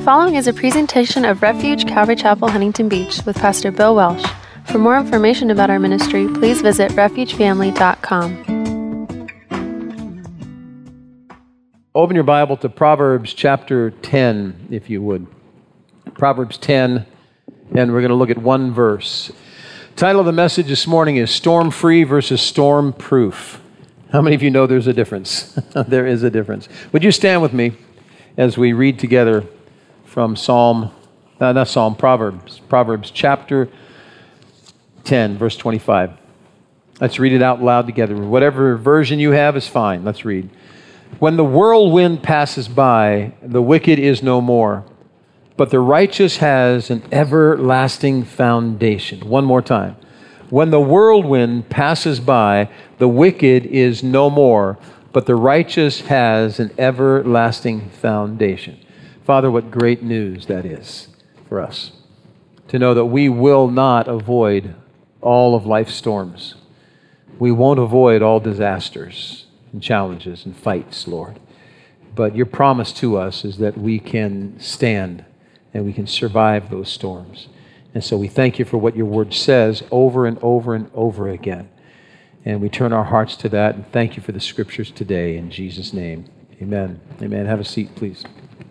following is a presentation of Refuge Calvary Chapel, Huntington Beach with Pastor Bill Welsh. For more information about our ministry, please visit refugefamily.com. Open your Bible to Proverbs chapter 10, if you would. Proverbs 10, and we're going to look at one verse. The title of the message this morning is Storm-Free versus Storm-Proof. How many of you know there's a difference? There is a difference. Would you stand with me as we read together from Proverbs chapter 10, verse 25. Let's read it out loud together. Whatever version you have is fine. Let's read. When the whirlwind passes by, the wicked is no more, but the righteous has an everlasting foundation. One more time. When the whirlwind passes by, the wicked is no more, but the righteous has an everlasting foundation. Father, what great news that is for us, to know that we will not avoid all of life's storms. We won't avoid all disasters and challenges and fights, Lord. But your promise to us is that we can stand and we can survive those storms. And so we thank you for what your word says over and over and over again. And we turn our hearts to that and thank you for the scriptures today in Jesus' name. Amen. Amen. Have a seat, please.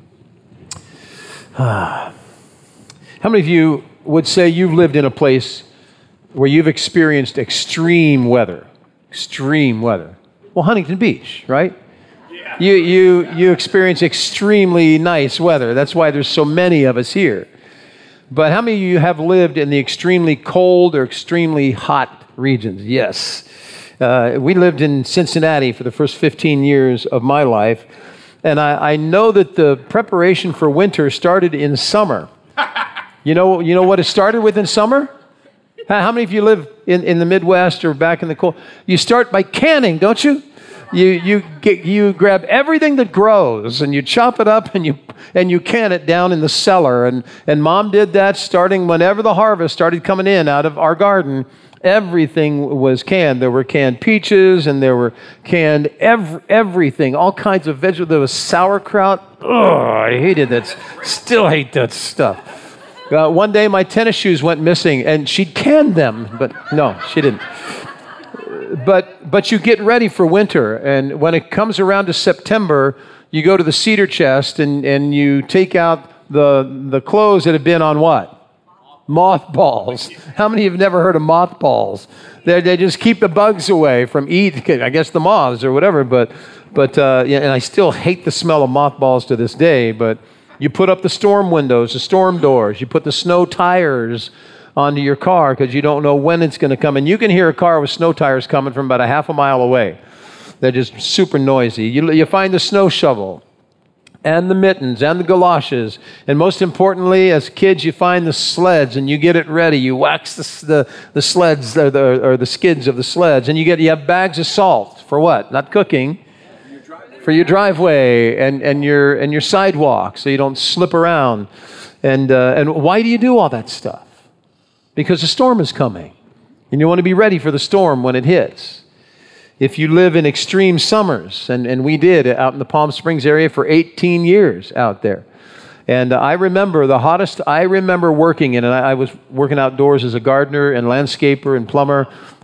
How many of you would say you've lived in a place where you've experienced extreme weather? Extreme weather. Well, Huntington Beach, right? Yeah. You experience extremely nice weather. That's why there's so many of us here. But how many of you have lived in the extremely cold or extremely hot regions? Yes. We lived in Cincinnati for the first 15 years of my life. And I know that the preparation for winter started in summer. You know what it started with in summer? How many of you live in the Midwest or back in the cold? You start by canning, don't you? You grab everything that grows and you chop it up and you can it down in the cellar. And Mom did that starting whenever the harvest started coming in out of our garden. Everything was canned. There were canned peaches and there were canned everything, all kinds of vegetables. There was sauerkraut. Oh, I hated that. Still hate that stuff. One day my tennis shoes went missing and she'd canned them, but no, she didn't. But you get ready for winter, and when it comes around to September, you go to the cedar chest and you take out the clothes that have been on what? Mothballs. How many of you have never heard of mothballs? They just keep the bugs away from eating, I guess the moths or whatever, but and I still hate the smell of mothballs to this day, but you put up the storm windows, the storm doors, you put the snow tires onto your car because you don't know when it's going to come. And you can hear a car with snow tires coming from about a half a mile away. They're just super noisy. You find the snow shovel and the mittens and the galoshes. And most importantly, as kids, you find the sleds and you get it ready. You wax the sleds or the skids of the sleds. And you have bags of salt for what? Not cooking. For your driveway and your sidewalk so you don't slip around. And why do you do all that stuff? Because the storm is coming, and you want to be ready for the storm when it hits. If you live in extreme summers, and we did out in the Palm Springs area for 18 years out there. And I remember the hottest, working in, and I was working outdoors as a gardener and landscaper and plumber,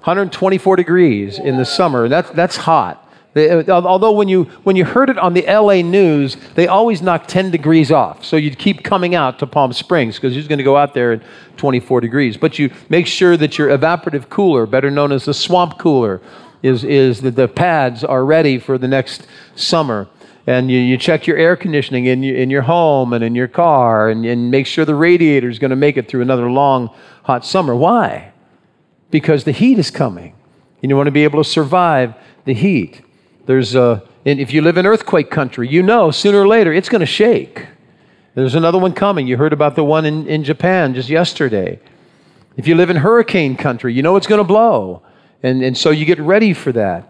124 degrees in the summer. That's hot. Although when you heard it on the LA news, they always knocked 10 degrees off. So you'd keep coming out to Palm Springs because you're going to go out there at 24 degrees. But you make sure that your evaporative cooler, better known as the swamp cooler, is that the pads are ready for the next summer. And you check your air conditioning in your home and in your car and make sure the radiator is going to make it through another long, hot summer. Why? Because the heat is coming. And you want to be able to survive the heat. And if you live in earthquake country, you know sooner or later it's going to shake. There's another one coming. You heard about the one in Japan just yesterday. If you live in hurricane country, you know it's going to blow. And so you get ready for that.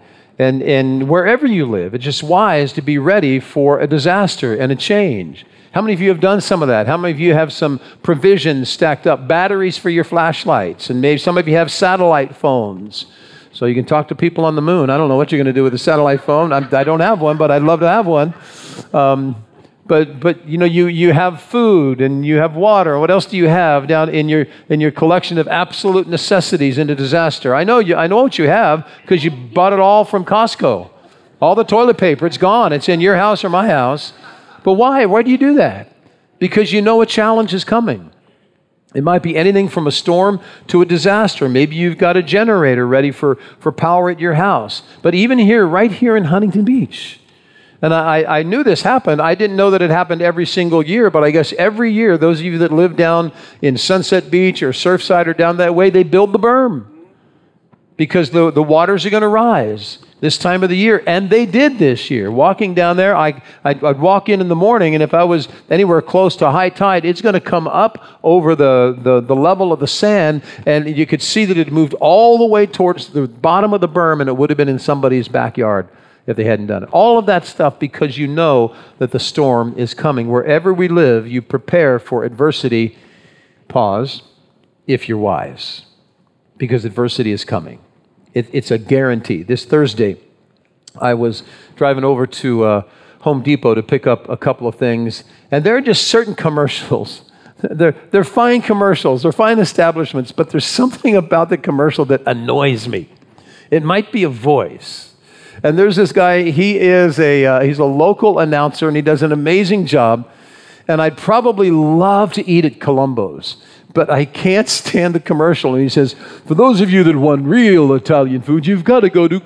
And wherever you live, it's just wise to be ready for a disaster and a change. How many of you have done some of that? How many of you have some provisions stacked up? Batteries for your flashlights. And maybe some of you have satellite phones. So you can talk to people on the moon. I don't know what you're going to do with a satellite phone. I don't have one, but I'd love to have one. But you have food and you have water. What else do you have down in your collection of absolute necessities in a disaster? I know what you have because you bought it all from Costco. All the toilet paper, it's gone. It's in your house or my house. But why? Why do you do that? Because you know a challenge is coming. It might be anything from a storm to a disaster. Maybe you've got a generator ready for power at your house. But even here, right here in Huntington Beach, and I knew this happened. I didn't know that it happened every single year, but I guess every year, those of you that live down in Sunset Beach or Surfside or down that way, they build the berm because the waters are going to rise this time of the year. And they did this year. Walking down there, I'd walk in the morning, and if I was anywhere close to high tide, it's going to come up over the level of the sand, and you could see that it moved all the way towards the bottom of the berm, and it would have been in somebody's backyard if they hadn't done it. All of that stuff because you know that the storm is coming. Wherever we live, you prepare for adversity, pause, if you're wise, because adversity is coming. It's a guarantee. This Thursday, I was driving over to Home Depot to pick up a couple of things, and there are just certain commercials. They're fine commercials, they're fine establishments, but there's something about the commercial that annoys me. It might be a voice. And there's this guy, he's a local announcer, and he does an amazing job. And I'd probably love to eat at Columbo's, but I can't stand the commercial. And he says, for those of you that want real Italian food, you've got to go to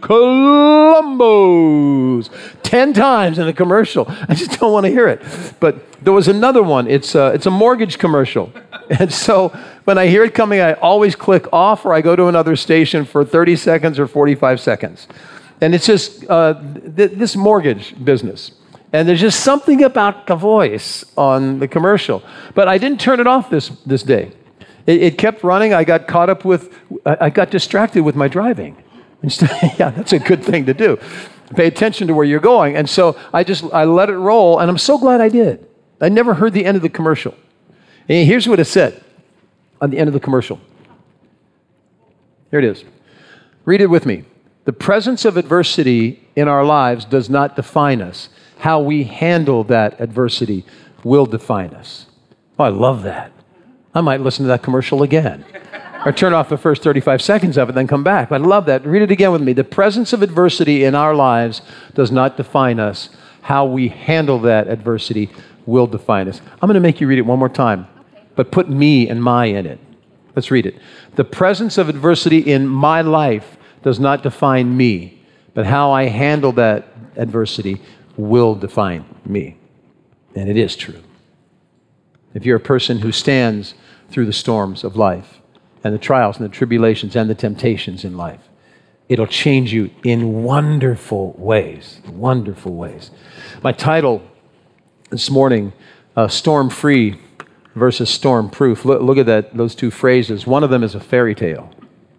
Columbo's. 10 times in a commercial. I just don't want to hear it. But there was another one. It's a mortgage commercial. And so when I hear it coming, I always click off, or I go to another station for 30 seconds or 45 seconds. And it's just this mortgage business. And there's just something about the voice on the commercial. But I didn't turn it off this day. It kept running. I got distracted with my driving. Yeah, that's a good thing to do. Pay attention to where you're going. And so I let it roll, and I'm so glad I did. I never heard the end of the commercial. And here's what it said on the end of the commercial. Here it is. Read it with me. The presence of adversity in our lives does not define us. How we handle that adversity will define us. Oh, I love that. I might listen to that commercial again. Or turn off the first 35 seconds of it, then come back. I love that. Read it again with me. The presence of adversity in our lives does not define us. How we handle that adversity will define us. I'm going to make you read it one more time, but put me and my in it. Let's read it. The presence of adversity in my life does not define me, but how I handle that adversity will define me. And it is true. If you're a person who stands through the storms of life and the trials and the tribulations and the temptations in life, it'll change you in wonderful ways. Wonderful ways. My title this morning, storm-free versus storm-proof. Look at those two phrases. One of them is a fairy tale.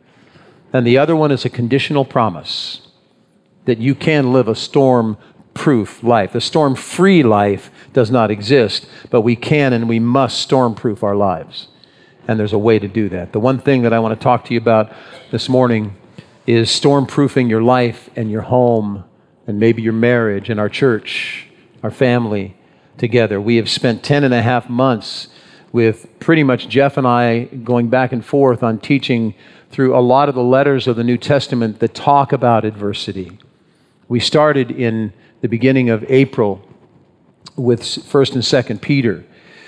And the other one is a conditional promise that you can live a storm-proof life. The storm-free life does not exist, but we can and we must storm-proof our lives. And there's a way to do that. The one thing that I want to talk to you about this morning is storm-proofing your life and your home and maybe your marriage and our church, our family together. We have spent 10.5 months with pretty much Jeff and I going back and forth on teaching through a lot of the letters of the New Testament that talk about adversity. We started in the beginning of April with 1st and 2nd Peter.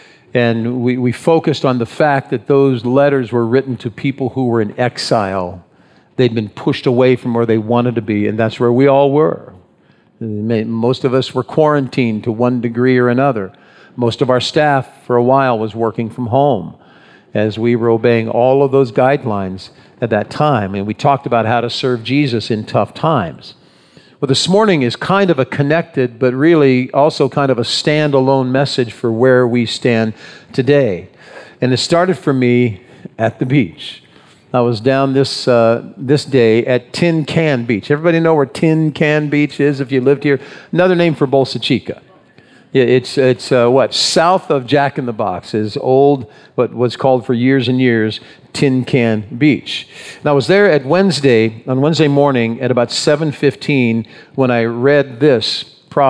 And we focused on the fact that those letters were written to people who were in exile. They'd been pushed away from where they wanted to be, and that's where we all were. Most of us were quarantined to one degree or another. Most of our staff for a while was working from home as we were obeying all of those guidelines at that time. And we talked about how to serve Jesus in tough times. Well, this morning is kind of a connected, but really also kind of a standalone message for where we stand today. And it started for me at the beach. I was down this day at Tin Can Beach. Everybody know where Tin Can Beach is if you lived here? Another name for Bolsa Chica. It's south of Jack in the Box, is old, what was called for years and years, Tin Can Beach. And I was there on Wednesday morning at about 7:15 when I read this proverb.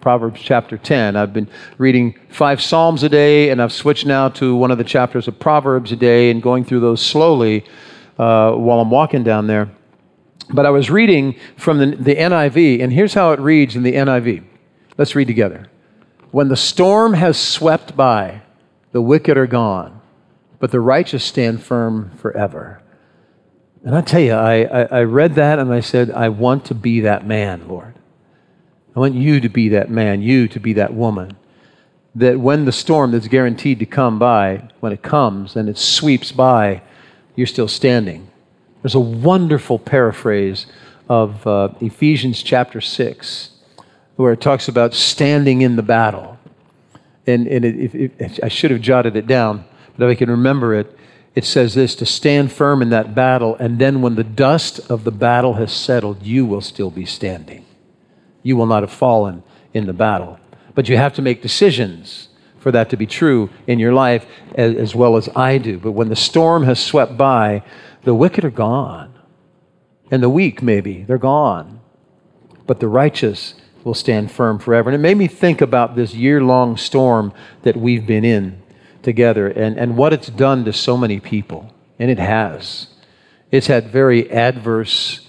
Proverbs chapter 10. I've been reading 5 Psalms a day, and I've switched now to one of the chapters of Proverbs a day and going through those slowly while I'm walking down there. But I was reading from the NIV, and here's how it reads in the NIV. Let's read together. When the storm has swept by, the wicked are gone, but the righteous stand firm forever. And I tell you, I read that and I said, I want to be that man, Lord. I want you to be that man, you to be that woman. That when the storm that's guaranteed to come by, when it comes and it sweeps by, you're still standing. There's a wonderful paraphrase of Ephesians chapter 6, where it talks about standing in the battle. And I should have jotted it down, but if I can remember it, it says this, to stand firm in that battle, and then when the dust of the battle has settled, you will still be standing. You will not have fallen in the battle. But you have to make decisions for that to be true in your life as well as I do. But when the storm has swept by, the wicked are gone. And the weak, maybe, they're gone. But the righteous will stand firm forever. And it made me think about this year-long storm that we've been in together and what it's done to so many people. And it has. It's had very adverse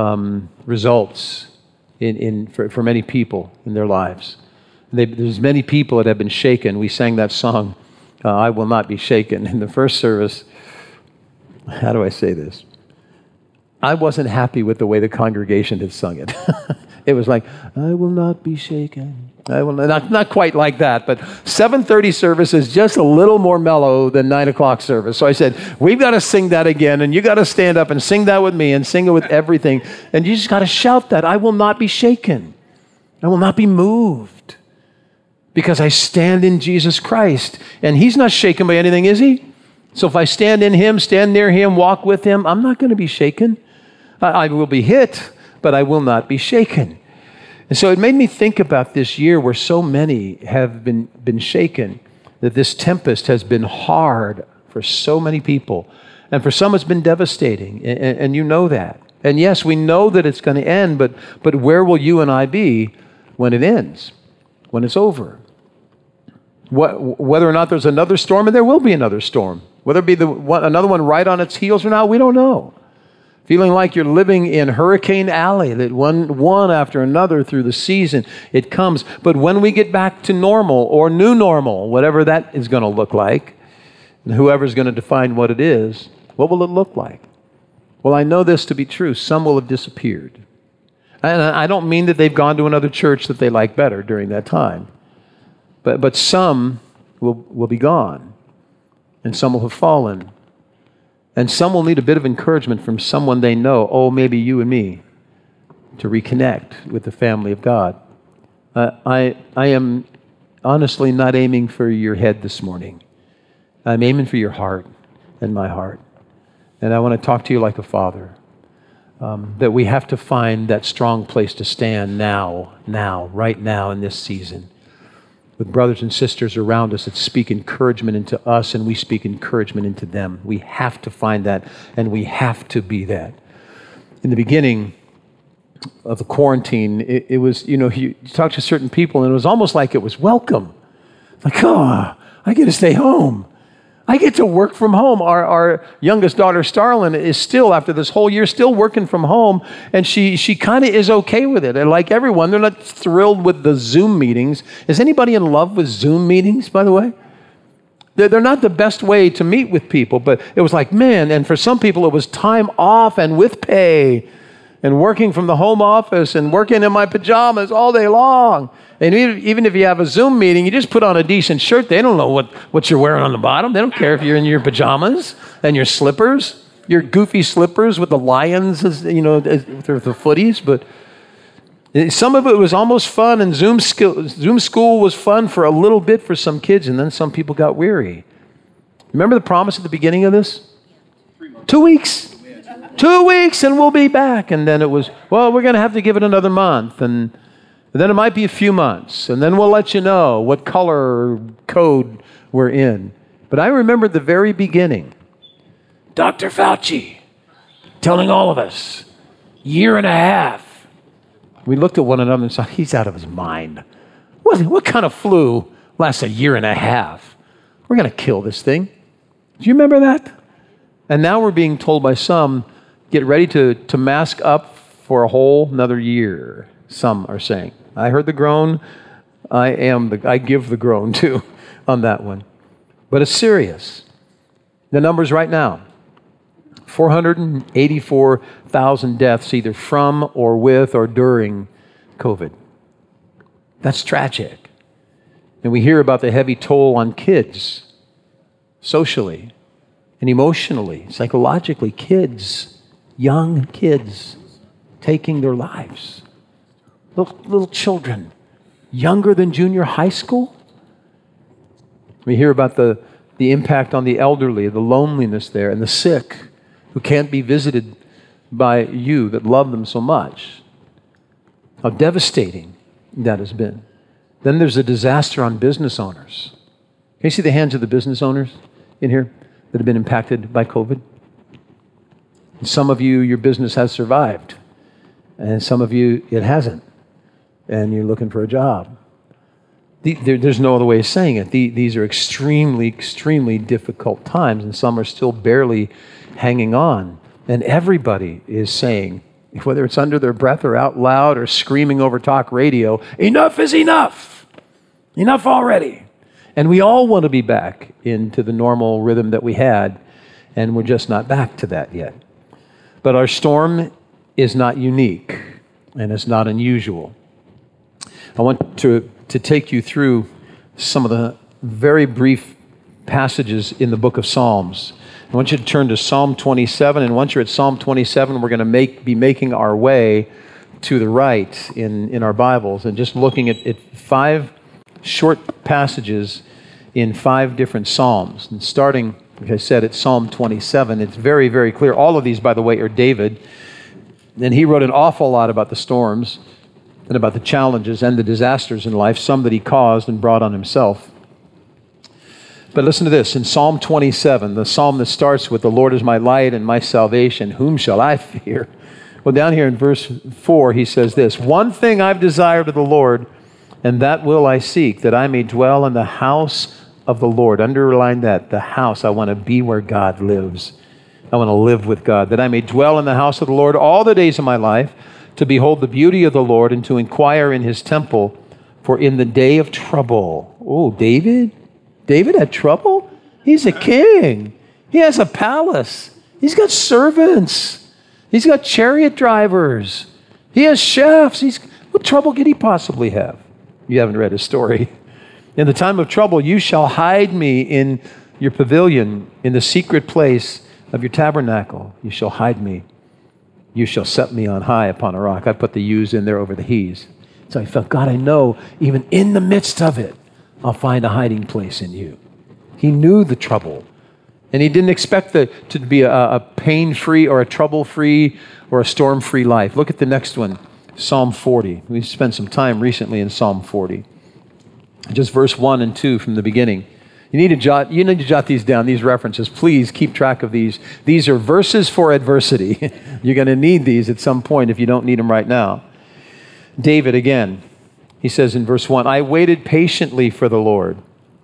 results for many people in their lives. There's many people that have been shaken. We sang that song, I Will Not Be Shaken, in the first service. How do I say this? I wasn't happy with the way the congregation had sung it. It was like, I will not be shaken. I will not quite like that, but 7:30 service is just a little more mellow than 9 o'clock service. So I said, we've got to sing that again, and you got to stand up and sing that with me and sing it with everything. And you just got to shout that. I will not be shaken. I will not be moved because I stand in Jesus Christ. And he's not shaken by anything, is he? So if I stand in him, stand near him, walk with him, I'm not going to be shaken. I will be hit, but I will not be shaken. And so it made me think about this year where so many have been shaken, that this tempest has been hard for so many people. And for some it's been devastating, and you know that. And yes, we know that it's going to end, but where will you and I be when it ends, when it's over? Whether or not there's another storm, and there will be another storm. Whether it be another one right on its heels or not, we don't know. Feeling like you're living in Hurricane Alley, that one after another through the season, it comes. But when we get back to normal or new normal, whatever that is going to look like, and whoever's going to define what it is, what will it look like? Well, I know this to be true. Some will have disappeared. And I don't mean that they've gone to another church that they like better during that time. But some will be gone. And some will have fallen. And some will need a bit of encouragement from someone they know, maybe you and me, to reconnect with the family of God. I am honestly not aiming for your head this morning. I'm aiming for your heart and my heart. And I want to talk to you like a father, that we have to find that strong place to stand right now in this season, with brothers and sisters around us that speak encouragement into us and we speak encouragement into them. We have to find that, and we have to be that. In the beginning of the quarantine, it was, you talk to certain people and it was almost like it was welcome. Like, I get to stay home. I get to work from home. Our youngest daughter, Starlin, is still, after this whole year, still working from home, and she kind of is okay with it. And like everyone, they're not thrilled with the Zoom meetings. Is anybody in love with Zoom meetings, by the way? They're not the best way to meet with people, but it was like, man, and for some people it was time off and with pay, and working from the home office and working in my pajamas all day long. And even if you have a Zoom meeting, you just put on a decent shirt. They don't know what you're wearing on the bottom. They don't care if you're in your pajamas and your slippers, your goofy slippers with the lions, the footies. But some of it was almost fun, and Zoom school was fun for a little bit for some kids, and then some people got weary. Remember the promise at the beginning of this? 2 weeks. 2 weeks, and we'll be back. And then it was, we're going to have to give it another month, and then it might be a few months, and then we'll let you know what color code we're in. But I remember at the very beginning, Dr. Fauci telling all of us, 1.5 years. We looked at one another and said, he's out of his mind. What kind of flu lasts a year and a half? We're going to kill this thing. Do you remember that? And now we're being told by some, get ready to mask up for a whole another year. Some are saying. I heard the groan. I give the groan too on that one. But it's serious. The numbers right now, 484,000 deaths either from or with or during COVID. That's tragic. And we hear about the heavy toll on kids, socially and emotionally, psychologically, kids, young kids, taking their lives. Little children, younger than junior high school. We hear about the impact on the elderly, the loneliness there, and the sick who can't be visited by you that love them so much. How devastating that has been. Then there's a disaster on business owners. Can you see the hands of the business owners in here that have been impacted by COVID? And some of you, your business has survived. And some of you, it hasn't. And you're looking for a job. There's no other way of saying it. These are extremely, extremely difficult times, and some are still barely hanging on. And everybody is saying, whether it's under their breath or out loud or screaming over talk radio, enough is enough. Enough already. And we all want to be back into the normal rhythm that we had, and we're just not back to that yet. But our storm is not unique, and it's not unusual. I want to take you through some of the very brief passages in the book of Psalms. I want you to turn to Psalm 27, and once you're at Psalm 27, we're going to be making our way to the right in our Bibles and just looking at 5 short passages in 5 different Psalms. And starting, like I said, at Psalm 27, it's very, very clear. All of these, by the way, are David, and he wrote an awful lot about the storms and about the challenges and the disasters in life, some that he caused and brought on himself. But listen to this, in Psalm 27, the psalm that starts with, "The Lord is my light and my salvation, whom shall I fear?" Well, down here in verse 4, he says this, "One thing I've desired of the Lord, and that will I seek, that I may dwell in the house of the Lord." Underline that, the house. I want to be where God lives. I want to live with God, that I may dwell in the house of the Lord all the days of my life, to behold the beauty of the Lord and to inquire in his temple, for in the day of trouble. Oh, David had trouble? He's a king. He has a palace. He's got servants. He's got chariot drivers. He has chefs. What trouble could he possibly have? You haven't read his story. "In the time of trouble, you shall hide me in your pavilion, in the secret place of your tabernacle. You shall hide me. You shall set me on high upon a rock." I put the yous in there over the he's. So I felt, God, I know even in the midst of it, I'll find a hiding place in you. He knew the trouble. And he didn't expect to be a pain-free or a trouble-free or a storm-free life. Look at the next one, Psalm 40. We spent some time recently in Psalm 40. Just verse 1 and 2 from the beginning. You need to jot these down, these references. Please keep track of these. These are verses for adversity. You're going to need these at some point if you don't need them right now. David again, he says in verse 1, "I waited patiently for the Lord,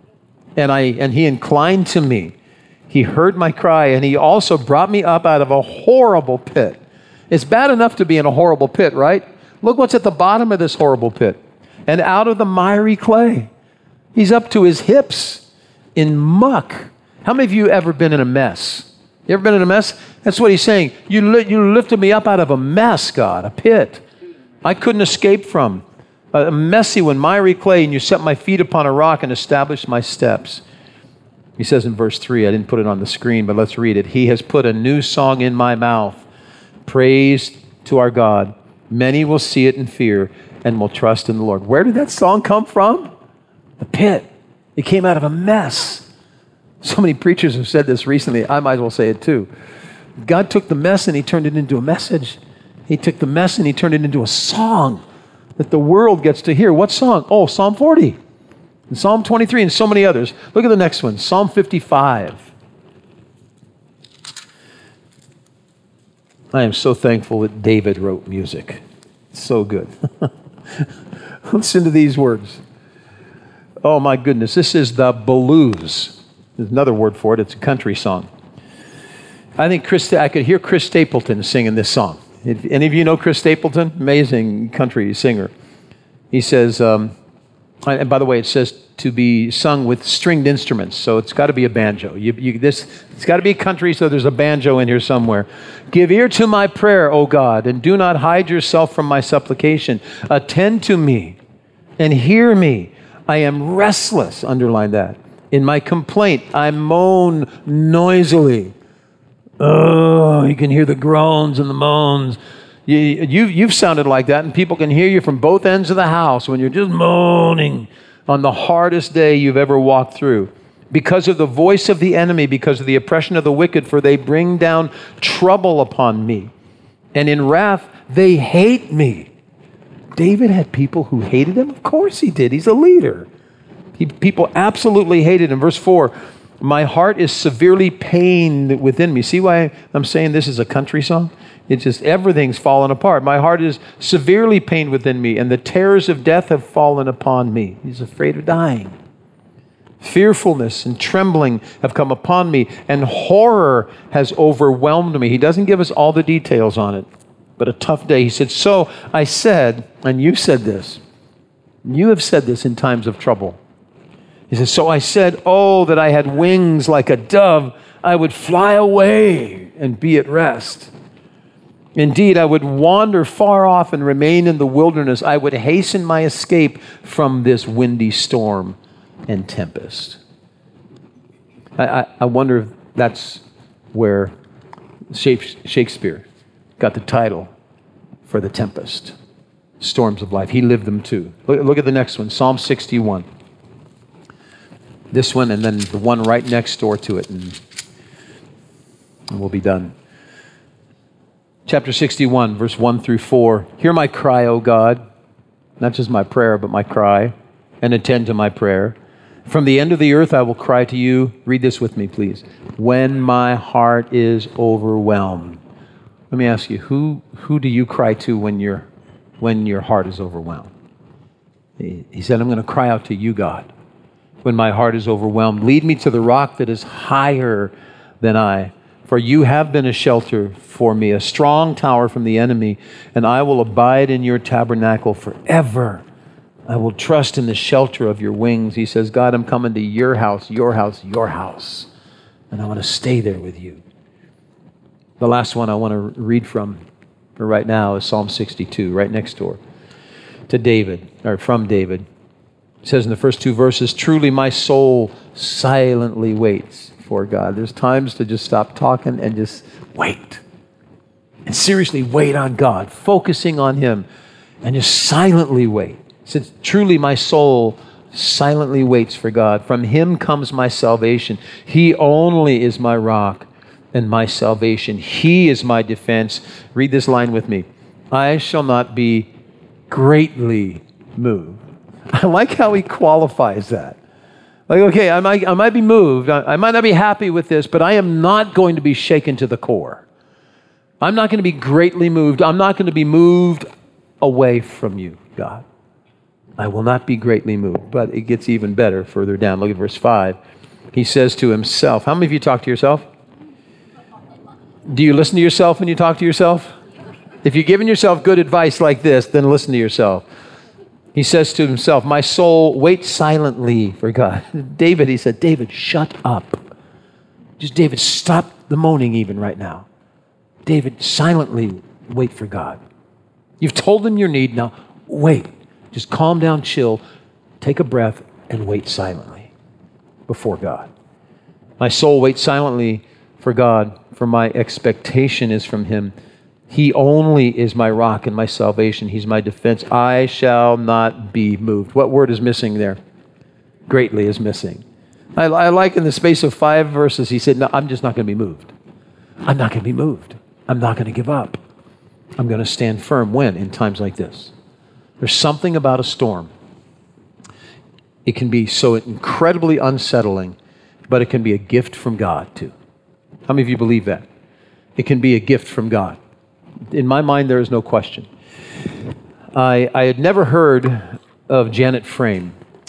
and he inclined to me. He heard my cry, and he also brought me up out of a horrible pit." It's bad enough to be in a horrible pit, right? Look what's at the bottom of this horrible pit. "And out of the miry clay." He's up to his hips in muck. How many of you ever been in a mess? You ever been in a mess? That's what he's saying. You lifted me up out of a mess, God, a pit I couldn't escape from. A messy one, miry clay, and you set my feet upon a rock and established my steps. He says in verse 3, I didn't put it on the screen, but let's read it. "He has put a new song in my mouth. Praise to our God. Many will see it in fear and will trust in the Lord." Where did that song come from? The pit. It came out of a mess. So many preachers have said this recently. I might as well say it too. God took the mess and he turned it into a message. He took the mess and he turned it into a song that the world gets to hear. What song? Oh, Psalm 40. And Psalm 23 and so many others. Look at the next one. Psalm 55. I am so thankful that David wrote music. It's so good. Listen to these words. Oh my goodness, this is the blues. There's another word for it. It's a country song. I think I could hear Chris Stapleton singing this song. If any of you know Chris Stapleton? Amazing country singer. He says, and by the way, it says to be sung with stringed instruments, so it's got to be a banjo. It's got to be country, so there's a banjo in here somewhere. Give ear to my prayer, O God, and do not hide yourself from my supplication. Attend to me and hear me. I am restless, underline that. In my complaint, I moan noisily. Oh, you can hear the groans and the moans. You've sounded like that, and people can hear you from both ends of the house when you're just moaning on the hardest day you've ever walked through. Because of the voice of the enemy, because of the oppression of the wicked, for they bring down trouble upon me. And in wrath, they hate me. David had people who hated him? Of course he did. He's a leader. People absolutely hated him. Verse 4, my heart is severely pained within me. See why I'm saying this is a country song? It's just everything's fallen apart. My heart is severely pained within me, and the terrors of death have fallen upon me. He's afraid of dying. Fearfulness and trembling have come upon me, and horror has overwhelmed me. He doesn't give us all the details on it, but a tough day. He said, so I said, and you said this, you have said this in times of trouble. He says, so I said, oh, that I had wings like a dove, I would fly away and be at rest. Indeed, I would wander far off and remain in the wilderness. I would hasten my escape from this windy storm and tempest. I wonder if that's where Shakespeare got the title for The Tempest, storms of life. He lived them too. Look at the next one, Psalm 61. This one and then the one right next door to it, and we'll be done. Chapter 61, verse 1 through 4. Hear my cry, O God, not just my prayer, but my cry, and attend to my prayer. From the end of the earth I will cry to you. Read this with me, please. When my heart is overwhelmed. Let me ask you, who do you cry to when your heart is overwhelmed? He said, I'm going to cry out to you, God, when my heart is overwhelmed. Lead me to the rock that is higher than I. For you have been a shelter for me, a strong tower from the enemy, and I will abide in your tabernacle forever. I will trust in the shelter of your wings. He says, God, I'm coming to your house, your house, your house, and I want to stay there with you. The last one I want to read from for right now is Psalm 62, right next door to David, or from David. It says in the first two verses, truly my soul silently waits for God. There's times to just stop talking and just wait. And seriously wait on God, focusing on Him, and just silently wait. It says, truly my soul silently waits for God. From Him comes my salvation. He only is my rock and my salvation. He is my defense. Read this line with me. I shall not be greatly moved. I like how he qualifies that. Like, okay, I might be moved. I might not be happy with this, but I am not going to be shaken to the core. I'm not going to be greatly moved. I'm not going to be moved away from you, God. I will not be greatly moved. But it gets even better further down. Look at verse 5. He says to himself, how many of you talk to yourself? Do you listen to yourself when you talk to yourself? If you're giving yourself good advice like this, then listen to yourself. He says to himself, my soul waits silently for God. David, he said, David, shut up. Just David, stop the moaning even right now. David, silently wait for God. You've told him your need, now wait. Just calm down, chill, take a breath, and wait silently before God. My soul waits silently for God, for my expectation is from Him. He only is my rock and my salvation. He's my defense. I shall not be moved. What word is missing there? Greatly is missing. I like in the space of 5 verses, he said, no, I'm just not going to be moved. I'm not going to be moved. I'm not going to give up. I'm going to stand firm. When? In times like this. There's something about a storm. It can be so incredibly unsettling, but it can be a gift from God too. How many of you believe that? It can be a gift from God. In my mind, there is no question. I had never heard of Janet Frame.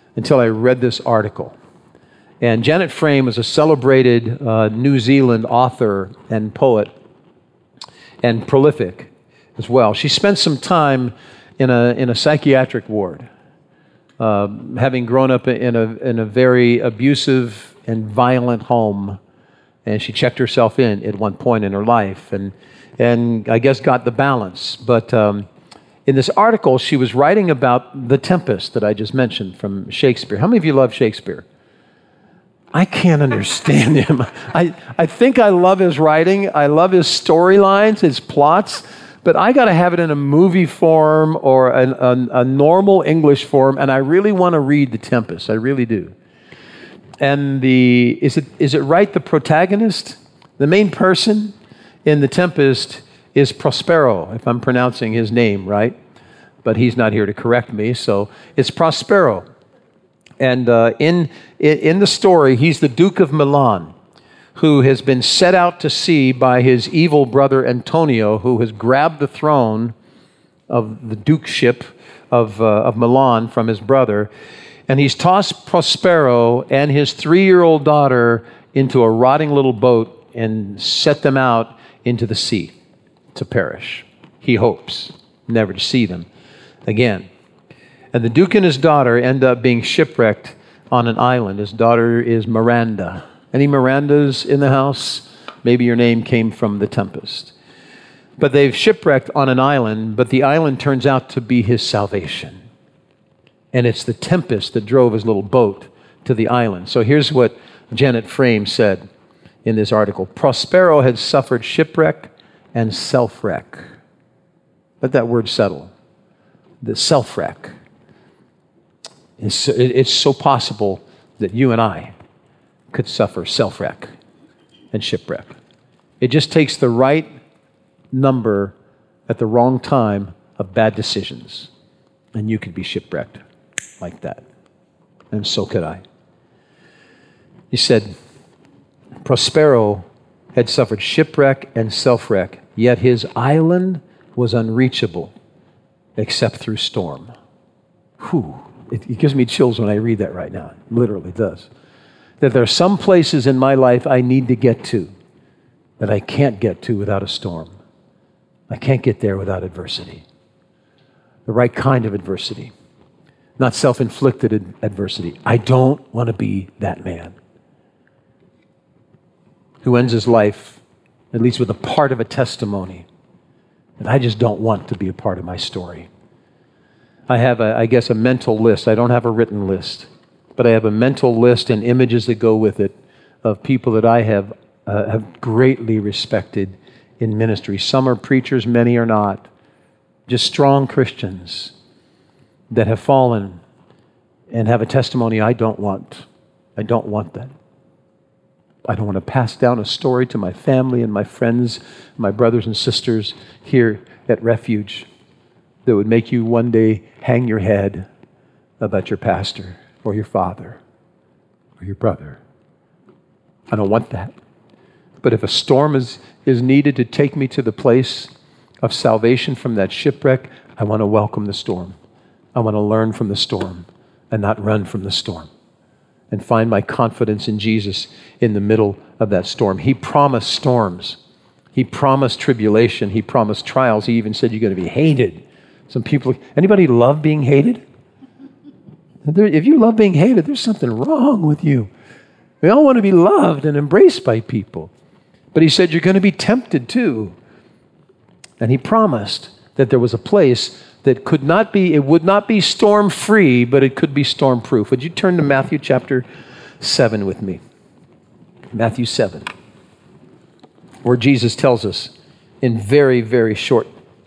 until I read this article. And Janet Frame was a celebrated New Zealand author and poet, and prolific as well. She spent some time in a psychiatric ward, having grown up in a very abusive and violent home. And she checked herself in at one point in her life, and I guess got the balance. But in this article, she was writing about The Tempest that I just mentioned from Shakespeare. How many of you love Shakespeare? I can't understand him. I think I love his writing. I love his storylines, his plots, but I got to have it in a movie form or a normal English form, and I really want to read The Tempest. I really do. And is it right, the protagonist, the main person in The Tempest is Prospero, if I'm pronouncing his name right, but he's not here to correct me, so it's Prospero. And in the story, he's the Duke of Milan, who has been set out to sea by his evil brother Antonio, who has grabbed the throne of the dukeship of Milan from his brother. And he's tossed Prospero and his 3-year-old daughter into a rotting little boat and set them out into the sea to perish. He hopes never to see them again. And the Duke and his daughter end up being shipwrecked on an island. His daughter is Miranda. Any Mirandas in the house? Maybe your name came from The Tempest. But they've shipwrecked on an island, but the island turns out to be his salvation. And it's the tempest that drove his little boat to the island. So here's what Janet Frame said in this article. Prospero had suffered shipwreck and self-wreck. Let that word settle. The self-wreck. It's so possible that you and I could suffer self-wreck and shipwreck. It just takes the right number at the wrong time of bad decisions, and you could be shipwrecked like that. And so could I. He said, Prospero had suffered shipwreck and self-wreck, yet his island was unreachable except through storm. Whew. It gives me chills when I read that right now. It literally does. That there are some places in my life I need to get to that I can't get to without a storm. I can't get there without adversity. The right kind of adversity. Not self-inflicted adversity. I don't want to be that man who ends his life, at least with a part of a testimony, that I just don't want to be a part of my story. I have, I guess, a mental list. I don't have a written list, but I have a mental list and images that go with it of people that I have greatly respected in ministry. Some are preachers, many are not. Just strong Christians that have fallen and have a testimony I don't want. I don't want that. I don't want to pass down a story to my family and my friends, my brothers and sisters here at Refuge that would make you one day hang your head about your pastor or your father or your brother. I don't want that. But if a storm is needed to take me to the place of salvation from that shipwreck, I want to welcome the storm. I want to learn from the storm and not run from the storm, and find my confidence in Jesus in the middle of that storm. He promised storms. He promised tribulation. He promised trials. He even said you're going to be hated. Some people, anybody love being hated? If you love being hated, there's something wrong with you. We all want to be loved and embraced by people. But he said you're going to be tempted too. And he promised that there was a place that could not be, it would not be storm-free, but it could be storm-proof. Would you turn to Matthew chapter 7 with me? Matthew 7, where Jesus tells us in very, very short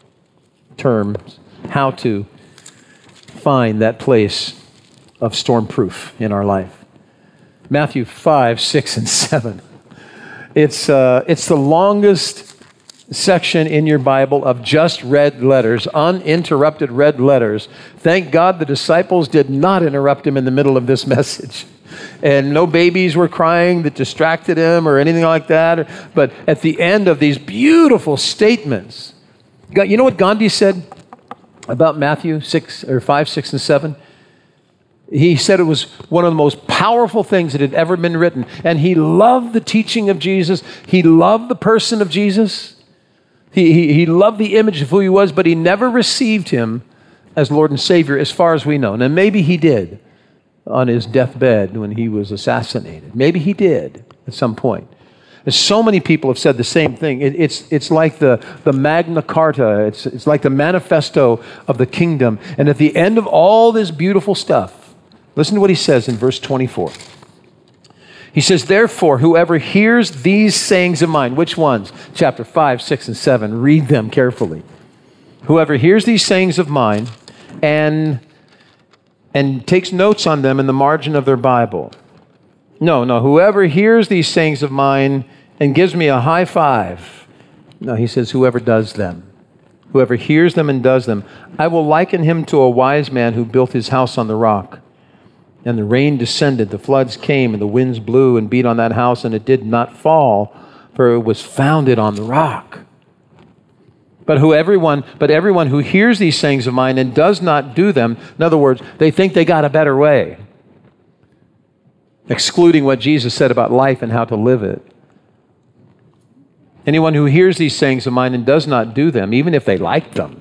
terms how to find that place of storm-proof in our life. Matthew 5, 6, and 7. It's the longest section in your Bible of just red letters, uninterrupted red letters. Thank God the disciples did not interrupt him in the middle of this message. And no babies were crying that distracted him or anything like that. But at the end of these beautiful statements, you know what Gandhi said about Matthew 5, 6, and 7? He said it was one of the most powerful things that had ever been written. And he loved the teaching of Jesus. He loved the person of Jesus. He loved the image of who he was, but he never received him as Lord and Savior as far as we know. Now, maybe he did on his deathbed when he was assassinated. Maybe he did at some point. And so many people have said the same thing. It's like the Magna Carta. It's like the manifesto of the kingdom. And at the end of all this beautiful stuff, listen to what he says in verse 24. He says, therefore, whoever hears these sayings of mine, which ones? Chapter 5, 6, and 7. Read them carefully. Whoever hears these sayings of mine and takes notes on them in the margin of their Bible. No, whoever hears these sayings of mine and gives me a high five. No, he says, whoever does them. Whoever hears them and does them. I will liken him to a wise man who built his house on the rock. And the rain descended, the floods came, and the winds blew and beat on that house, and it did not fall, for it was founded on the rock. But everyone who hears these sayings of mine and does not do them, in other words, they think they got a better way, excluding what Jesus said about life and how to live it. Anyone who hears these sayings of mine and does not do them, even if they like them,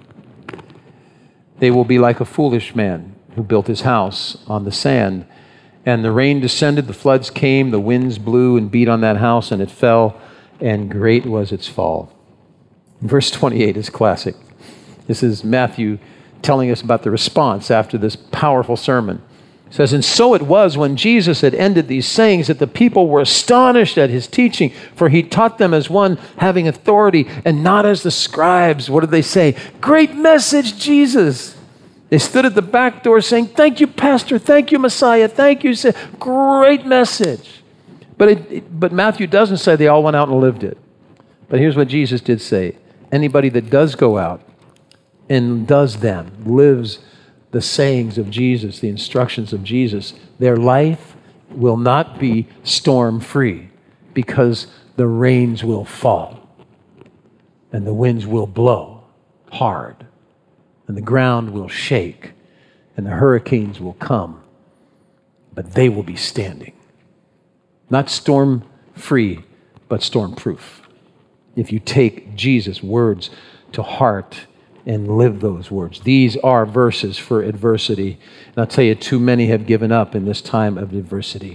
they will be like a foolish man who built his house on the sand. And the rain descended, the floods came, the winds blew and beat on that house, and it fell, and great was its fall. Verse 28 is classic. This is Matthew telling us about the response after this powerful sermon. It says, and so it was when Jesus had ended these sayings that the people were astonished at his teaching, for he taught them as one having authority and not as the scribes. What did they say? Great message, Jesus. They stood at the back door saying, thank you, Pastor. Thank you, Messiah. Thank you. Great message. But Matthew doesn't say they all went out and lived it. But here's what Jesus did say. Anybody that does go out and does them, lives the sayings of Jesus, the instructions of Jesus, their life will not be storm-free because the rains will fall and the winds will blow hard and the ground will shake and the hurricanes will come, but they will be standing. Not storm-free, but storm-proof. If you take Jesus' words to heart and live those words. These are verses for adversity. And I'll tell you, too many have given up in this time of adversity.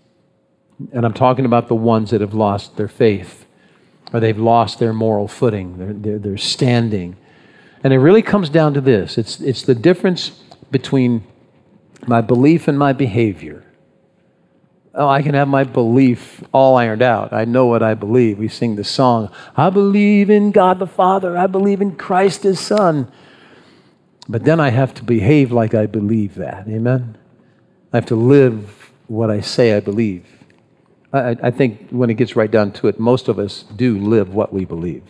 And I'm talking about the ones that have lost their faith, or they've lost their moral footing, their standing. And it really comes down to this. It's the difference between my belief and my behavior. Oh, I can have my belief all ironed out. I know what I believe. We sing the song, I believe in God the Father. I believe in Christ His Son. But then I have to behave like I believe that. Amen? I have to live what I say I believe. I think when it gets right down to it, most of us do live what we believe.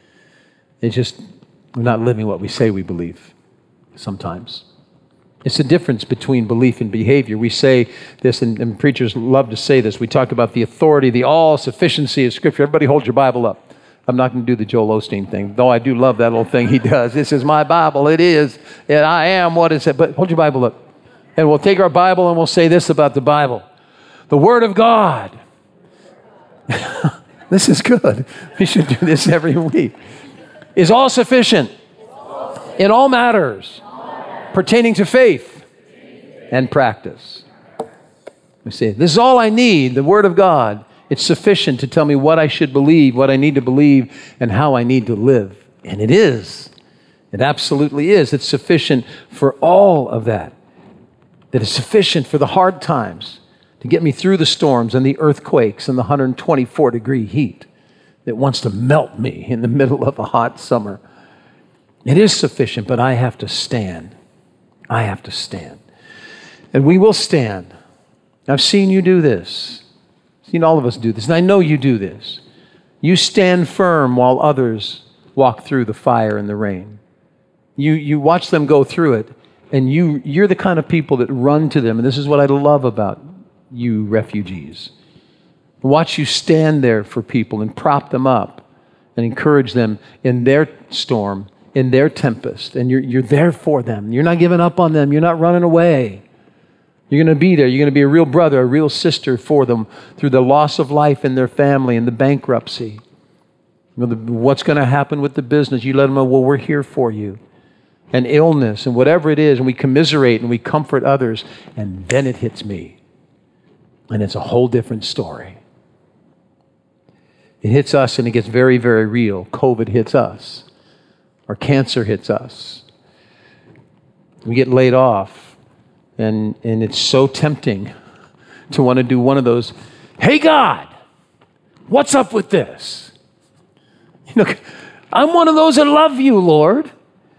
It's just we're not living what we say we believe sometimes. It's the difference between belief and behavior. We say this, and preachers love to say this. We talk about the authority, the all-sufficiency of Scripture. Everybody hold your Bible up. I'm not going to do the Joel Osteen thing, though I do love that little thing he does. This is my Bible. It is, and I am what it said. But hold your Bible up. And we'll take our Bible and we'll say this about the Bible. The Word of God. This is good. We should do this every week. Is all-sufficient in all matters pertaining to faith and practice. We say, this is all I need, the Word of God. It's sufficient to tell me what I should believe, what I need to believe, and how I need to live. And it is. It absolutely is. It's sufficient for all of that. That is sufficient for the hard times, to get me through the storms and the earthquakes and the 124-degree heat that wants to melt me in the middle of a hot summer. It is sufficient, but I have to stand. I have to stand. And we will stand. I've seen you do this. I've seen all of us do this. And I know you do this. You stand firm while others walk through the fire and the rain. You watch them go through it, and you're the kind of people that run to them. And this is what I love about you refugees. Watch you stand there for people and prop them up and encourage them in their storm, in their tempest, and you're there for them. You're not giving up on them. You're not running away. You're going to be there. You're going to be a real brother, a real sister for them through the loss of life in their family and the bankruptcy. What's going to happen with the business? You let them know, well, we're here for you. And illness and whatever it is, and we commiserate and we comfort others. And then it hits me. And it's a whole different story. It hits us and it gets very, very real. COVID hits us. Or cancer hits us. We get laid off. And it's so tempting to want to do one of those, hey God, what's up with this? You know, I'm one of those that love you, Lord.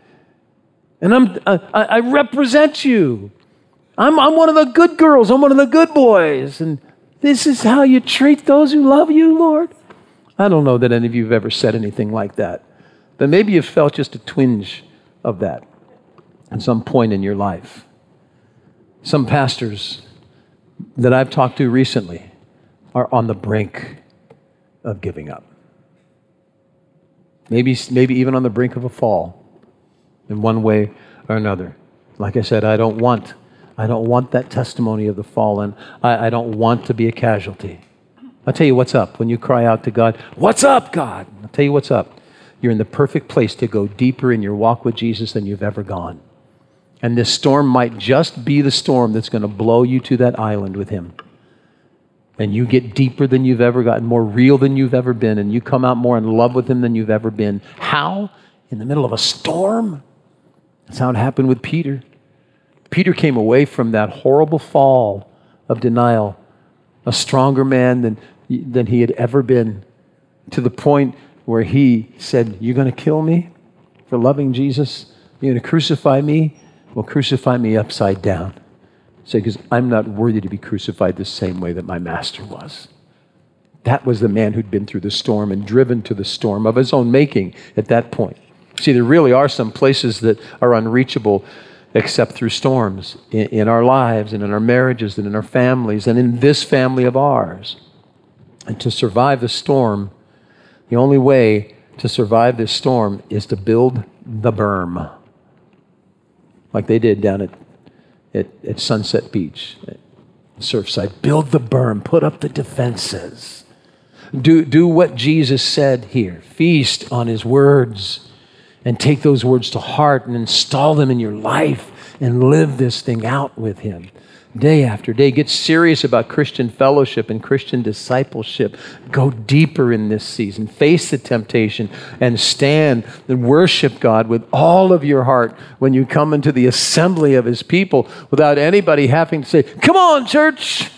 And I represent you. I'm one of the good girls. I'm one of the good boys. And this is how you treat those who love you, Lord? I don't know that any of you have ever said anything like that. But maybe you've felt just a twinge of that at some point in your life. Some pastors that I've talked to recently are on the brink of giving up. Maybe even on the brink of a fall in one way or another. Like I said, I don't want that testimony of the fallen. I don't want to be a casualty. I'll tell you what's up when you cry out to God. What's up, God? I'll tell you what's up. You're in the perfect place to go deeper in your walk with Jesus than you've ever gone. And this storm might just be the storm that's going to blow you to that island with Him. And you get deeper than you've ever gotten, more real than you've ever been, and you come out more in love with Him than you've ever been. How? In the middle of a storm? That's how it happened with Peter. Peter came away from that horrible fall of denial, a stronger man than he had ever been, to the point where he said, you're going to kill me for loving Jesus? You're going to crucify me? Well, crucify me upside down. Say, because I'm not worthy to be crucified the same way that my master was. That was the man who'd been through the storm and driven to the storm of his own making at that point. See, there really are some places that are unreachable except through storms in our lives and in our marriages and in our families and in this family of ours. And to survive the storm, the only way to survive this storm is to build the berm. Like they did down at Sunset Beach, at Surfside. Build the berm, put up the defenses. Do what Jesus said here. Feast on His words and take those words to heart and install them in your life and live this thing out with Him. Day after day, get serious about Christian fellowship and Christian discipleship. Go deeper in this season. Face the temptation and stand and worship God with all of your heart when you come into the assembly of His people without anybody having to say, come on, church,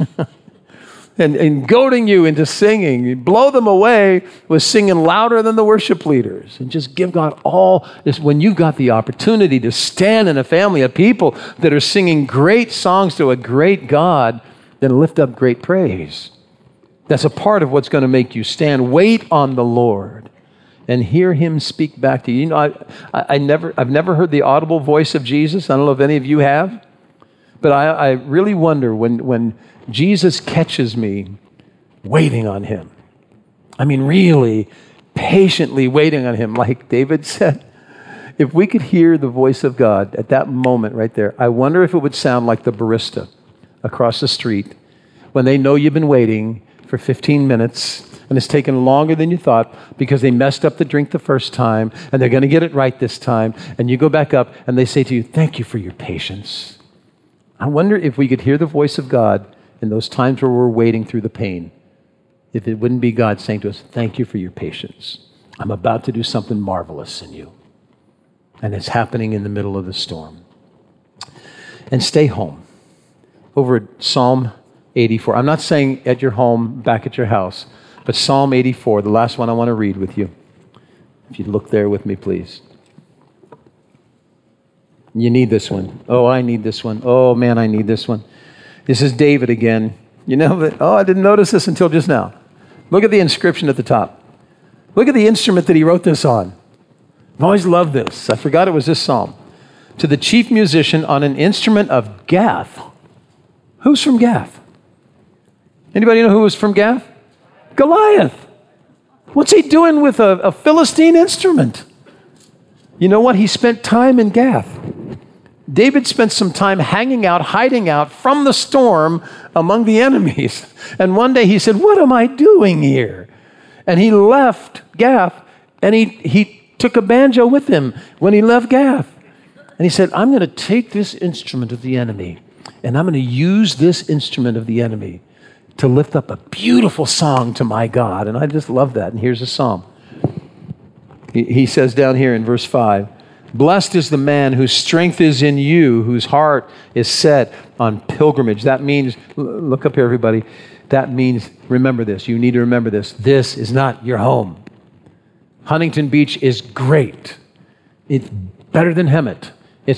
and goading you into singing. You blow them away with singing louder than the worship leaders and just give God all this. When you've got the opportunity to stand in a family of people that are singing great songs to a great God, then lift up great praise. That's a part of what's going to make you stand. Wait on the Lord and hear Him speak back to you. You know, I've never heard the audible voice of Jesus. I don't know if any of you have, but I really wonder when Jesus catches me waiting on Him. I mean, really patiently waiting on Him, like David said. If we could hear the voice of God at that moment right there, I wonder if it would sound like the barista across the street when they know you've been waiting for 15 minutes and it's taken longer than you thought because they messed up the drink the first time and they're going to get it right this time. And you go back up and they say to you, thank you for your patience. I wonder if we could hear the voice of God in those times where we're waiting through the pain, if it wouldn't be God saying to us, thank you for your patience. I'm about to do something marvelous in you. And it's happening in the middle of the storm. And stay home. Over at Psalm 84. I'm not saying at your home, back at your house, but Psalm 84, the last one I want to read with you. If you'd look there with me, please. You need this one. Oh, I need this one. Oh, man, I need this one. This is David again. You know, I didn't notice this until just now. Look at the inscription at the top. Look at the instrument that he wrote this on. I've always loved this. I forgot it was this psalm. To the chief musician on an instrument of Gath. Who's from Gath? Anybody know who was from Gath? Goliath. What's he doing with a Philistine instrument? You know what? He spent time in Gath. David spent some time hanging out, hiding out from the storm among the enemies. And one day he said, what am I doing here? And he left Gath, and he took a banjo with him when he left Gath. And he said, I'm going to take this instrument of the enemy, and I'm going to use this instrument of the enemy to lift up a beautiful song to my God. And I just love that. And here's a psalm. He says down here in verse 5, blessed is the man whose strength is in you, whose heart is set on pilgrimage. That means, look up here, everybody. That means, remember this. You need to remember this. This is not your home. Huntington Beach is great. It's better than Hemet.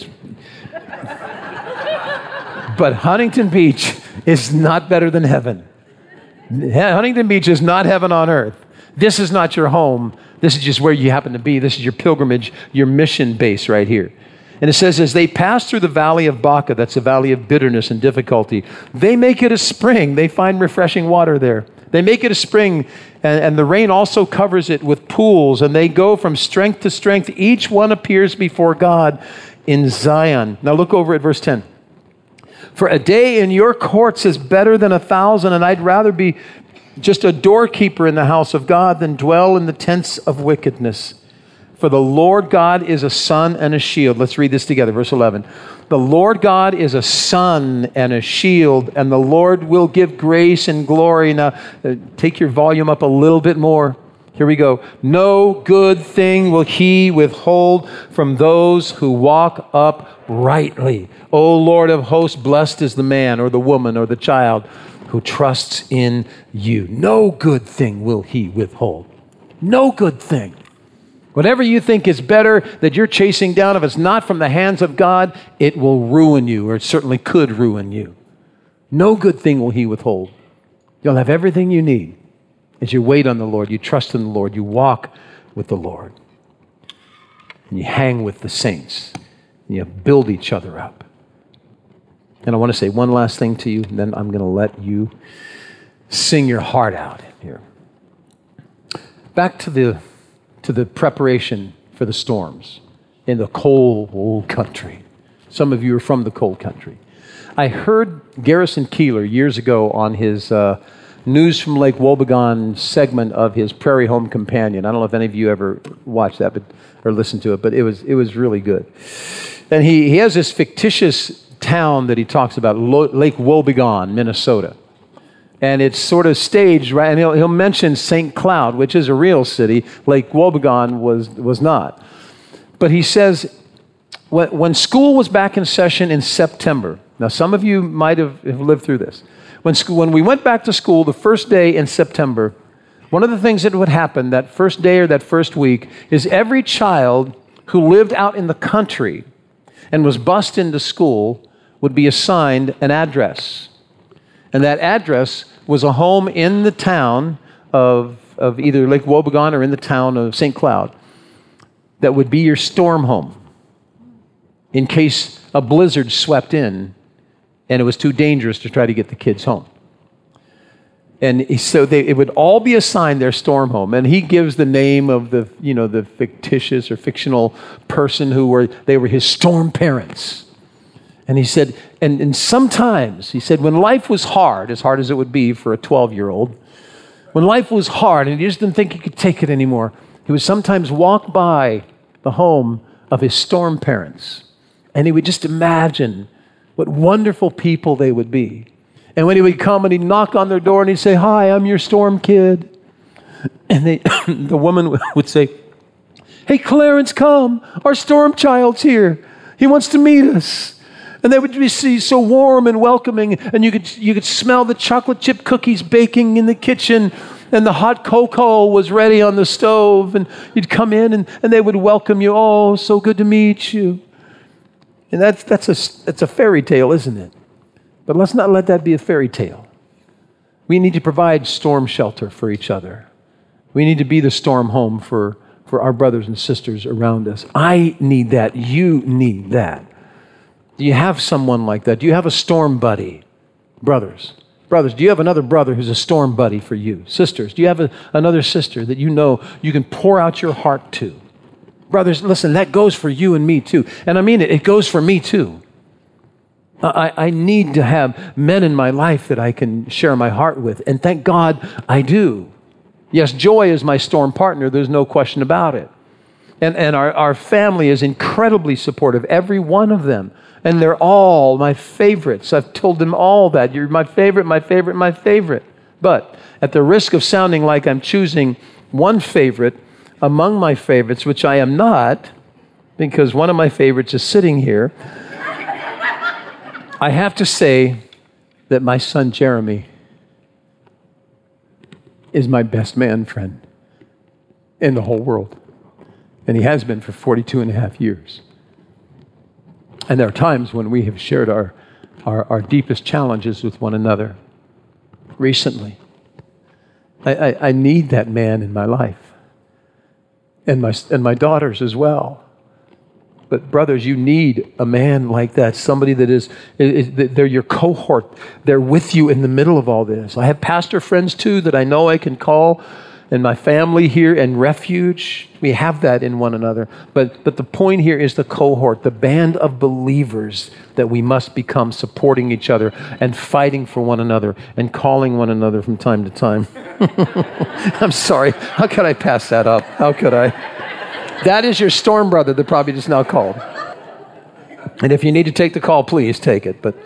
But Huntington Beach is not better than heaven. Huntington Beach is not heaven on earth. This is not your home. This is just where you happen to be. This is your pilgrimage, your mission base right here. And it says, as they pass through the valley of Baca, that's a valley of bitterness and difficulty, they make it a spring. They find refreshing water there. They make it a spring, and the rain also covers it with pools, and they go from strength to strength. Each one appears before God in Zion. Now look over at verse 10. For a day in your courts is better than 1,000, and I'd rather be just a doorkeeper in the house of God than dwell in the tents of wickedness. For the Lord God is a sun and a shield. Let's read this together, verse 11. The Lord God is a sun and a shield, and the Lord will give grace and glory. Now, take your volume up a little bit more. Here we go. No good thing will he withhold from those who walk uprightly. O Lord of hosts, blessed is the man or the woman or the child who trusts in you. No good thing will he withhold. No good thing. Whatever you think is better that you're chasing down, if it's not from the hands of God, it will ruin you, or it certainly could ruin you. No good thing will he withhold. You'll have everything you need as you wait on the Lord, you trust in the Lord, you walk with the Lord, and you hang with the saints, and you build each other up. And I want to say one last thing to you, and then I'm going to let you sing your heart out here. Back to the preparation for the storms in the cold country. Some of you are from the cold country. I heard Garrison Keillor years ago on his News from Lake Wobegon segment of his Prairie Home Companion. I don't know if any of you ever watched that or listened to it, but it was really good. And he has this fictitious town that he talks about, Lake Wobegon, Minnesota. And it's sort of staged, right? And he'll mention St. Cloud, which is a real city. Lake Wobegon was not. But he says, when school was back in session in September, now some of you might have lived through this. When we went back to school the first day in September, one of the things that would happen that first day or that first week is every child who lived out in the country and was bused into school would be assigned an address. And that address was a home in the town of either Lake Wobegon or in the town of St. Cloud that would be your storm home in case a blizzard swept in and it was too dangerous to try to get the kids home. And so it would all be assigned their storm home. And he gives the name of the fictitious or fictional person they were his storm parents. And he said, and sometimes, he said, when life was hard as it would be for a 12-year-old, when life was hard and he just didn't think he could take it anymore, he would sometimes walk by the home of his storm parents. And he would just imagine what wonderful people they would be. And when he would come and he'd knock on their door and he'd say, "Hi, I'm your storm kid." And the woman would say, "Hey, Clarence, come. Our storm child's here. He wants to meet us." And they would be so warm and welcoming, and you could smell the chocolate chip cookies baking in the kitchen, and the hot cocoa was ready on the stove, and you'd come in and they would welcome you. "Oh, so good to meet you." And that's a fairy tale, isn't it? But let's not let that be a fairy tale. We need to provide storm shelter for each other. We need to be the storm home for our brothers and sisters around us. I need that. You need that. Do you have someone like that? Do you have a storm buddy? Brothers, do you have another brother who's a storm buddy for you? Sisters, do you have another sister that you know you can pour out your heart to? Brothers, listen, that goes for you and me too. And I mean it, it goes for me too. I need to have men in my life that I can share my heart with. And thank God I do. Yes, Joy is my storm partner. There's no question about it. And our family is incredibly supportive, every one of them. And they're all my favorites. I've told them all that. You're my favorite, my favorite, my favorite. But at the risk of sounding like I'm choosing one favorite among my favorites, which I am not, because one of my favorites is sitting here, I have to say that my son Jeremy is my best man friend in the whole world. And he has been for 42 and a half years. And there are times when we have shared our deepest challenges with one another. Recently, I need that man in my life. And my daughters as well. But brothers, you need a man like that, somebody that is they're your cohort. They're with you in the middle of all this. I have pastor friends too that I know I can call, and my family here and Refuge. We have that in one another. But the point here is the cohort, the band of believers that we must become, supporting each other and fighting for one another and calling one another from time to time. I'm sorry. How could I pass that up? How could I? That is your storm brother that probably just now called. And if you need to take the call, please take it. But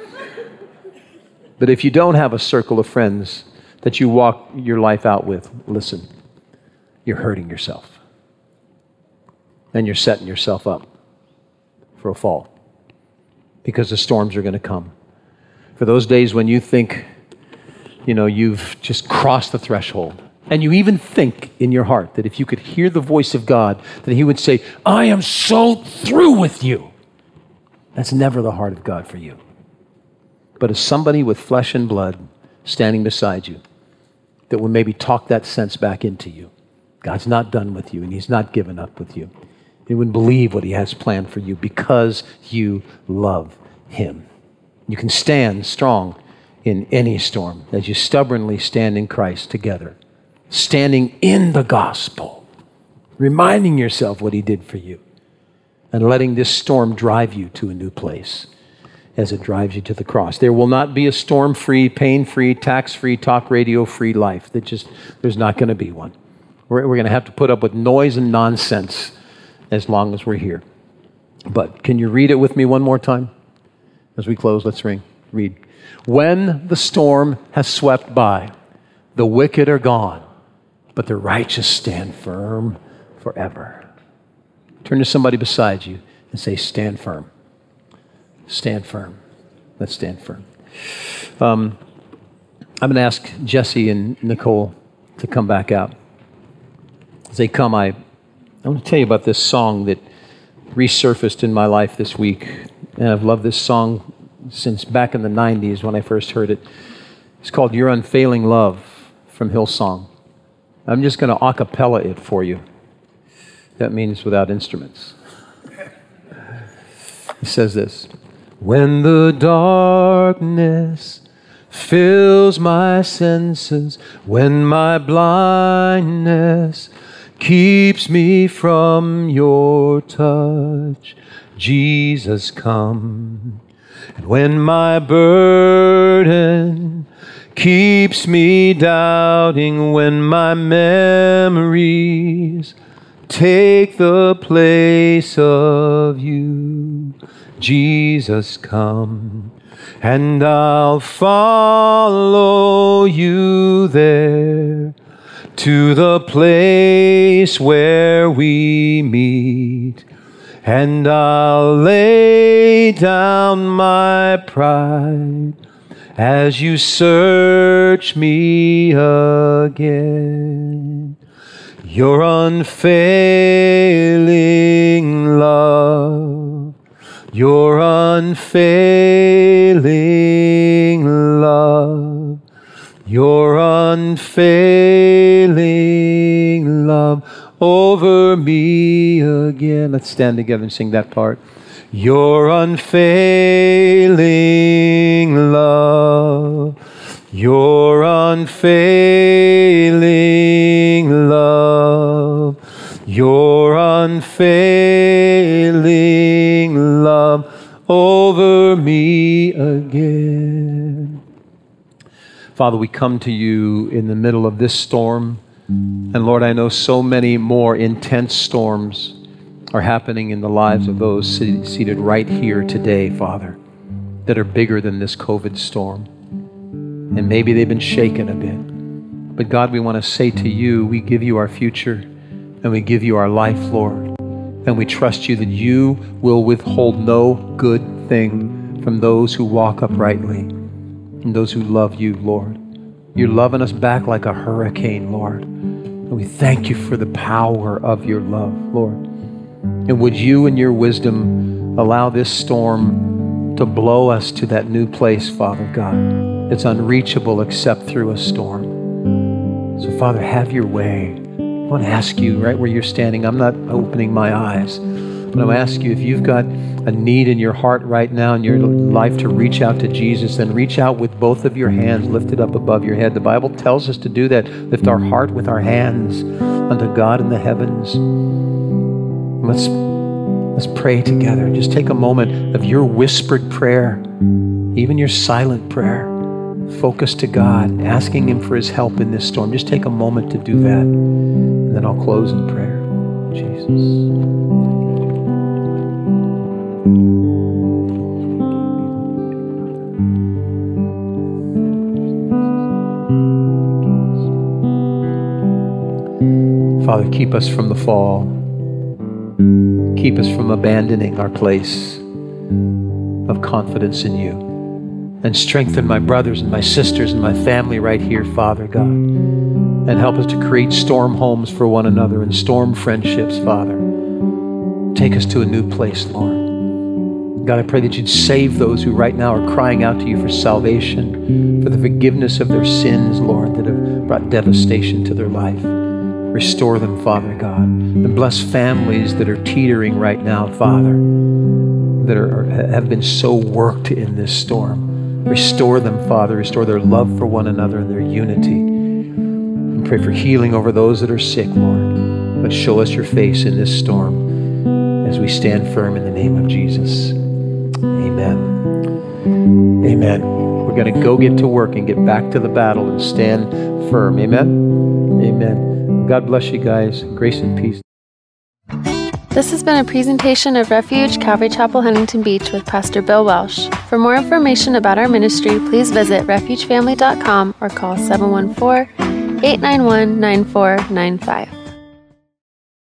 if you don't have a circle of friends that you walk your life out with, listen, you're hurting yourself. And you're setting yourself up for a fall. Because the storms are going to come. For those days when you think, you've just crossed the threshold. And you even think in your heart that if you could hear the voice of God, that he would say, I am so through with you. That's never the heart of God for you. But as somebody with flesh and blood standing beside you, that will maybe talk that sense back into you. God's not done with you, and he's not given up with you. He wouldn't believe what he has planned for you because you love him. You can stand strong in any storm as you stubbornly stand in Christ together. Standing in the gospel, reminding yourself what he did for you, and letting this storm drive you to a new place as it drives you to the cross. There will not be a storm-free, pain-free, tax-free, talk radio-free life. There's not going to be one. We're going to have to put up with noise and nonsense as long as we're here. But can you read it with me one more time? As we close, let's read. When the storm has swept by, the wicked are gone, but the righteous stand firm forever. Turn to somebody beside you and say, stand firm. Stand firm. Let's stand firm. I'm going to ask Jesse and Nicole to come back out. As they come, I want to tell you about this song that resurfaced in my life this week. And I've loved this song since back in the 90s when I first heard it. It's called Your Unfailing Love from Hillsong. I'm just going to a cappella it for you. That means without instruments. It says this. When the darkness fills my senses, when my blindness keeps me from your touch, Jesus, come. And when my burden keeps me doubting, when my memories take the place of you, Jesus, come. And I'll follow you there to the place where we meet. And I'll lay down my pride as you search me again. Your unfailing love, your unfailing love, your unfailing love over me again. Let's stand together and sing that part. Your unfailing love, your unfailing love, your unfailing Father, we come to you in the middle of this storm. And Lord, I know so many more intense storms are happening in the lives of those seated right here today, Father, that are bigger than this COVID storm. And maybe they've been shaken a bit. But God, we want to say to you, we give you our future and we give you our life, Lord. And we trust you that you will withhold no good thing from those who walk uprightly and those who love you, Lord. You're loving us back like a hurricane, Lord. And we thank you for the power of your love, Lord. And would you in your wisdom allow this storm to blow us to that new place, Father God. It's unreachable except through a storm. So Father, have your way. I want to ask you right where you're standing. I'm not opening my eyes, but I'm asking you if you've got a need in your heart right now in your life to reach out to Jesus, then reach out with both of your hands lifted up above your head. The Bible tells us to do that. Lift our heart with our hands unto God in the heavens. Let's pray together. Just take a moment of your whispered prayer, even your silent prayer. Focus to God, asking Him for His help in this storm. Just take a moment to do that. And then I'll close in prayer. Jesus. Father, keep us from the fall. Keep us from abandoning our place of confidence in you. And strengthen my brothers and my sisters and my family right here, Father God. And help us to create storm homes for one another and storm friendships, Father. Take us to a new place, Lord. God, I pray that you'd save those who right now are crying out to you for salvation, for the forgiveness of their sins, Lord, that have brought devastation to their life. Restore them, Father God. And bless families that are teetering right now, Father, that have been so worked in this storm. Restore them, Father. Restore their love for one another and their unity. And pray for healing over those that are sick, Lord. But show us your face in this storm as we stand firm in the name of Jesus. Amen. Amen. We're going to go get to work and get back to the battle and stand firm. Amen. Amen. God bless you guys. Grace and peace. This has been a presentation of Refuge Calvary Chapel, Huntington Beach with Pastor Bill Welsh. For more information about our ministry, please visit refugefamily.com or call 714-891-9495.